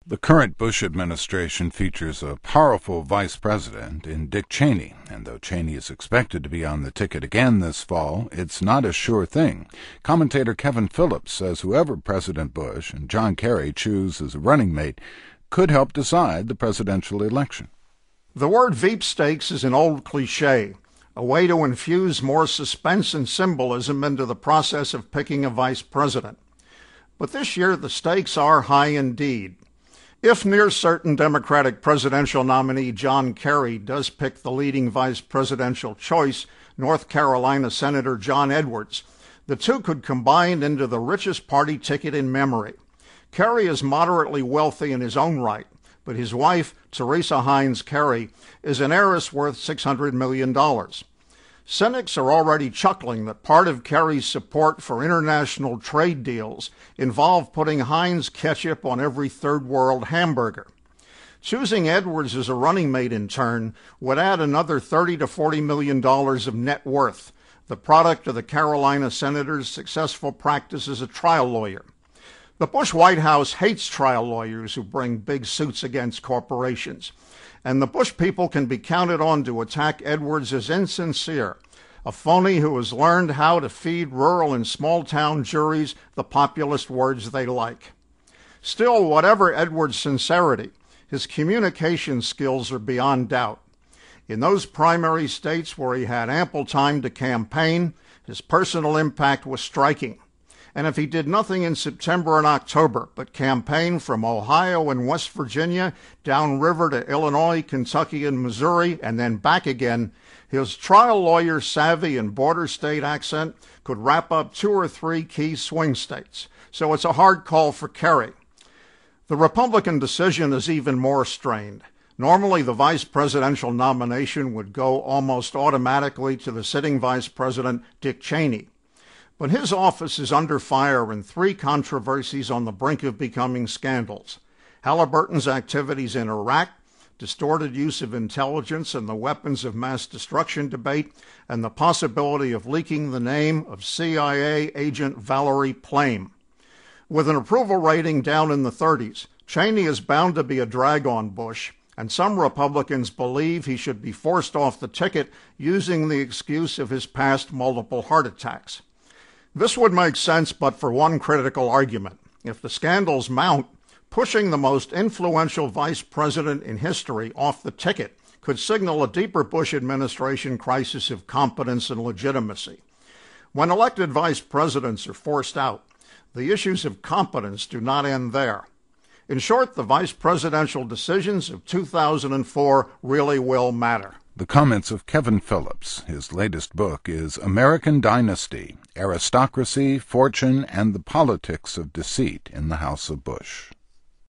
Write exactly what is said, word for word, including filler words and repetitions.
The current Bush administration features a powerful vice president in Dick Cheney, and though Cheney is expected to be on the ticket again this fall, it's not a sure thing. Commentator Kevin Phillips says whoever President Bush and John Kerry choose as a running mate could help decide the presidential election. The word sweepstakes is an old cliche, a way to infuse more suspense and symbolism into the process of picking a vice president. But this year the stakes are high indeed. If near certain Democratic presidential nominee John Kerry does pick the leading vice presidential choice, North Carolina Senator John Edwards, the two could combine into the richest party ticket in memory. Kerry is moderately wealthy in his own right, but his wife, Teresa Heinz Kerry, is an heiress worth six hundred million dollars. Cynics are already chuckling that part of Kerry's support for international trade deals involved putting Heinz ketchup on every third world hamburger. Choosing Edwards as a running mate in turn would add another thirty to forty million dollars of net worth, the product of the Carolina senator's successful practice as a trial lawyer. The Bush White House hates trial lawyers who bring big suits against corporations, and the Bush people can be counted on to attack Edwards as insincere, a phony who has learned how to feed rural and small-town juries the populist words they like. Still, whatever Edwards' sincerity, his communication skills are beyond doubt. In those primary states where he had ample time to campaign, his personal impact was striking. And if he did nothing in September and October but campaign from Ohio and West Virginia downriver to Illinois, Kentucky, and Missouri, and then back again, his trial lawyer savvy and border state accent could wrap up two or three key swing states. So it's a hard call for Kerry. The Republican decision is even more strained. Normally, the vice presidential nomination would go almost automatically to the sitting vice president, Dick Cheney. But his office is under fire in three controversies on the brink of becoming scandals: Halliburton's activities in Iraq, distorted use of intelligence and the weapons of mass destruction debate, and the possibility of leaking the name of C I A agent Valerie Plame. With an approval rating down in the thirties, Cheney is bound to be a drag on Bush, and some Republicans believe he should be forced off the ticket using the excuse of his past multiple heart attacks. This would make sense but for one critical argument. If the scandals mount, pushing the most influential vice president in history off the ticket could signal a deeper Bush administration crisis of competence and legitimacy. When elected vice presidents are forced out, the issues of competence do not end there. In short, the vice presidential decisions of two thousand four really will matter. The comments of Kevin Phillips. His latest book is American Dynasty: Aristocracy, Fortune, and the Politics of Deceit in the House of Bush.